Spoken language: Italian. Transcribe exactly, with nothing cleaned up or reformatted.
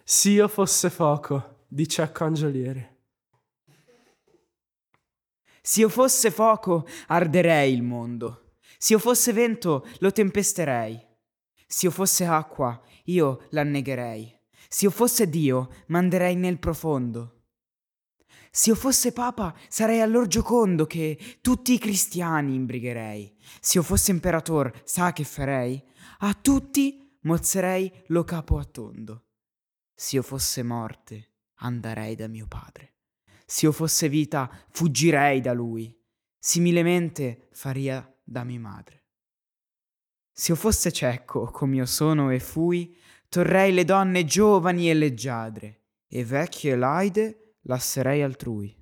S'io fosse fuoco, dice a Cangiolieri. S'io fosse fuoco, arderei il mondo. S'io fosse vento, lo tempesterei. S'io fosse acqua, io l'annegherei. S'io fosse Dio, manderei nel profondo. S'io fosse papa, sarei allor giocondo che tutti i cristiani imbrigherei. S'io fosse imperator, sa che farei? A tutti mozzerei lo capo a tondo. S'io fosse morte, anderei da mio padre. S'io fosse vita, fuggirei da lui. Similemente faria da mia madre. S'io fosse cieco, com'io sono e fui, torrei le donne giovani e leggiadre, e vecchie e laide lasserei altrui.